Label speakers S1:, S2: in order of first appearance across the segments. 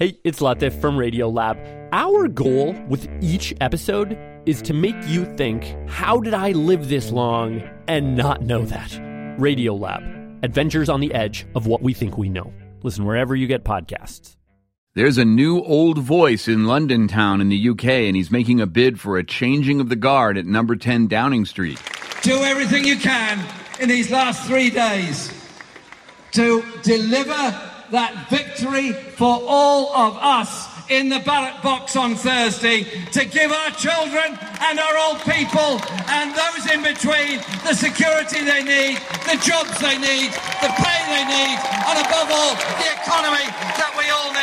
S1: Hey, it's Latif from Radiolab. Our goal with each episode is to make you think, how did I live this long and not know that? Radiolab, adventures on the edge of what we think we know. Listen wherever you get podcasts.
S2: There's a new old voice in London town in the UK, and he's making a bid for a changing of the guard at number 10 Downing Street.
S3: Do everything you can in these last 3 days to deliver that victory for all of us in the ballot box on Thursday, to give our children and our old people and those in between the security they need, the jobs they need, the pay they need, and above all, the economy that we all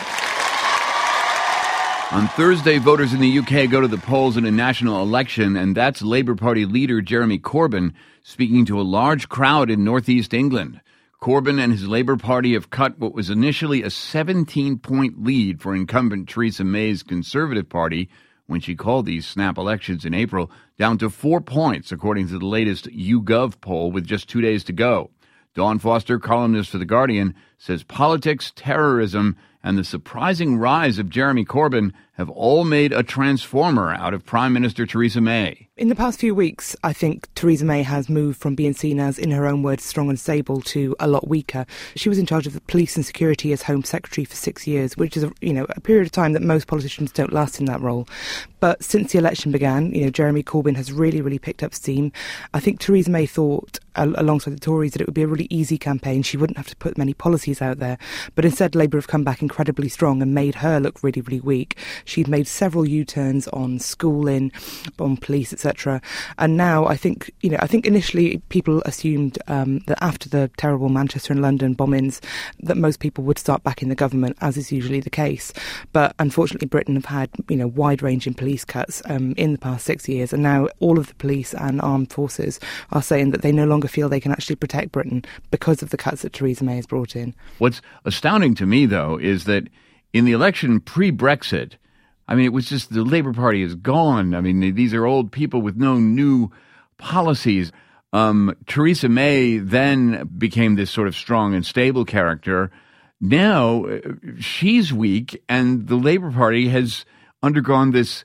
S3: need.
S2: On Thursday, voters in the UK go to the polls in a national election, and that's Labour Party leader Jeremy Corbyn speaking to a large crowd in northeast England. Corbyn and his Labour Party have cut what was initially a 17-point lead for incumbent Theresa May's Conservative Party when she called these snap elections in April, down to 4 points, according to the latest YouGov poll with just 2 days to go. Dawn Foster, columnist for The Guardian, says politics, terrorism, and the surprising rise of Jeremy Corbyn have all made a transformer out of Prime Minister Theresa May.
S4: In the past few weeks, I think Theresa May has moved from being seen as, in her own words, strong and stable to a lot weaker. She was in charge of the police and security as Home Secretary for 6 years, which is a period of time that most politicians don't last in that role. But since the election began, Jeremy Corbyn has really, really picked up steam. I think Theresa May thought, alongside the Tories, that it would be a really easy campaign. She wouldn't have to put many policies out there. But instead, Labour have come back incredibly strong and made her look really, really weak. She'd made several U-turns on schooling, on police, etc. And now I think initially people assumed that after the terrible Manchester and London bombings that most people would start backing the government, as is usually the case. But unfortunately, Britain have had wide-ranging police cuts in the past 6 years, and now all of the police and armed forces are saying that they no longer feel they can actually protect Britain because of the cuts that Theresa May has brought in.
S2: What's astounding to me, though, is that in the election pre-Brexit, it was just the Labour Party is gone. These are old people with no new policies. Theresa May then became this sort of strong and stable character. Now she's weak, and the Labour Party has undergone this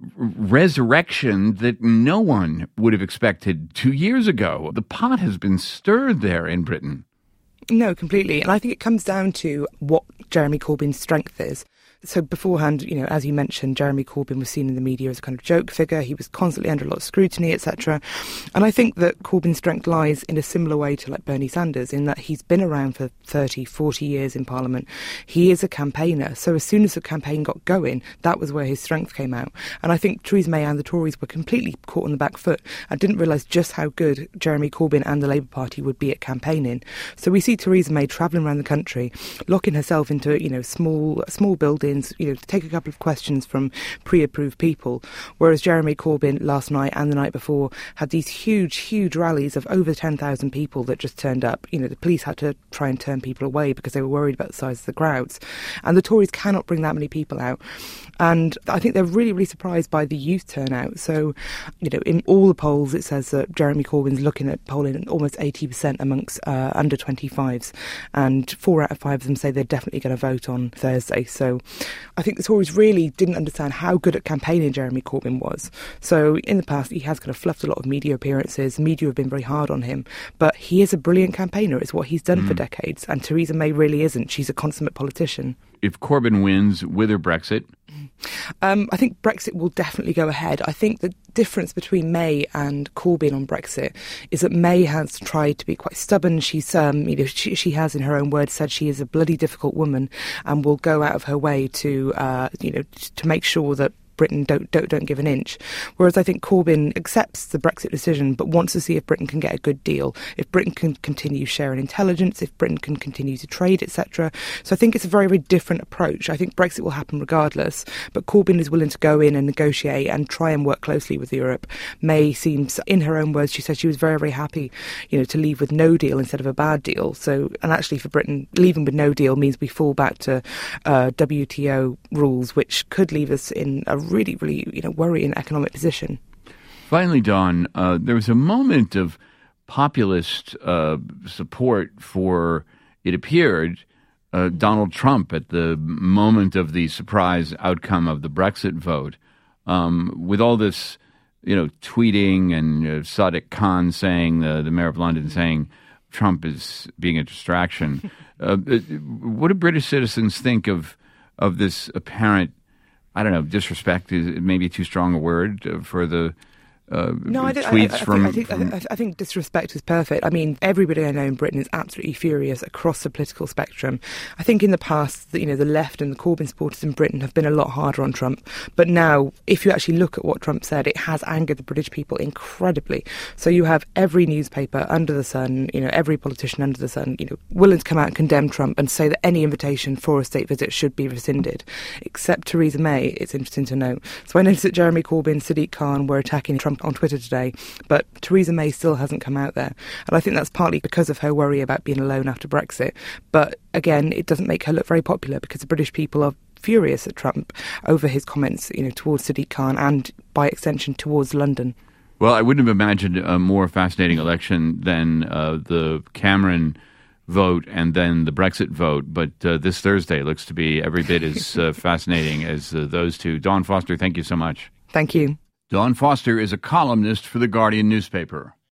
S2: resurrection that no one would have expected 2 years ago. The pot has been stirred there in Britain.
S4: No, completely. And I think it comes down to what Jeremy Corbyn's strength is. So beforehand, as you mentioned, Jeremy Corbyn was seen in the media as a kind of joke figure. He was constantly under a lot of scrutiny, etc. And I think that Corbyn's strength lies in a similar way to like Bernie Sanders, in that he's been around for 30, 40 years in Parliament. He is a campaigner. So as soon as the campaign got going, that was where his strength came out. And I think Theresa May and the Tories were completely caught on the back foot and didn't realise just how good Jeremy Corbyn and the Labour Party would be at campaigning. So we see Theresa May travelling around the country, locking herself into, small buildings, to take a couple of questions from pre-approved people, whereas Jeremy Corbyn last night and the night before had these huge rallies of over 10,000 people that just turned up. The police had to try and turn people away because they were worried about the size of the crowds. And the Tories cannot bring that many people out. And I think they're really, really surprised by the youth turnout. So, in all the polls, it says that Jeremy Corbyn's looking at polling at almost 80% amongst under 25s. And 4 out of 5 of them say they're definitely going to vote on Thursday. So I think the Tories really didn't understand how good at campaigning Jeremy Corbyn was. So in the past, he has kind of fluffed a lot of media appearances. The media have been very hard on him. But he is a brilliant campaigner. It's what he's done for decades. And Theresa May really isn't. She's a consummate politician.
S2: If Corbyn wins, with or Brexit?
S4: I think Brexit will definitely go ahead. I think the difference between May and Corbyn on Brexit is that May has tried to be quite stubborn. She's, she has, in her own words, said she is a bloody difficult woman and will go out of her way to make sure that Britain don't give an inch. Whereas I think Corbyn accepts the Brexit decision but wants to see if Britain can get a good deal, if Britain can continue sharing intelligence, if Britain can continue to trade, etc. So I think it's a very, very different approach. I think Brexit will happen regardless, but Corbyn is willing to go in and negotiate and try and work closely with Europe. May seems, in her own words, she said she was very, very happy, to leave with no deal instead of a bad deal. So, and actually for Britain, leaving with no deal means we fall back to WTO rules, which could leave us in a really, really, worrying economic position.
S2: Finally, Dawn, there was a moment of populist support for, it appeared, Donald Trump at the moment of the surprise outcome of the Brexit vote, with all this, tweeting and Sadiq Khan saying, the mayor of London saying Trump is being a distraction. What do British citizens think of this apparent, I don't know, disrespect is maybe too strong a word for the tweets
S4: I think disrespect is perfect. I mean, everybody I know in Britain is absolutely furious across the political spectrum. I think in the past, the left and the Corbyn supporters in Britain have been a lot harder on Trump. But now, if you actually look at what Trump said, it has angered the British people incredibly. So you have every newspaper under the sun, every politician under the sun, willing to come out and condemn Trump and say that any invitation for a state visit should be rescinded, except Theresa May. It's interesting to note. So I noticed that Jeremy Corbyn, Sadiq Khan were attacking Trump on Twitter today, but Theresa May still hasn't come out there. And I think that's partly because of her worry about being alone after Brexit. But again, it doesn't make her look very popular because the British people are furious at Trump over his comments, towards Sadiq Khan and by extension towards London.
S2: Well, I wouldn't have imagined a more fascinating election than the Cameron vote and then the Brexit vote. But this Thursday looks to be every bit as fascinating as those two. Dawn Foster, thank you so much.
S4: Thank you.
S2: Dawn Foster is a columnist for The Guardian newspaper.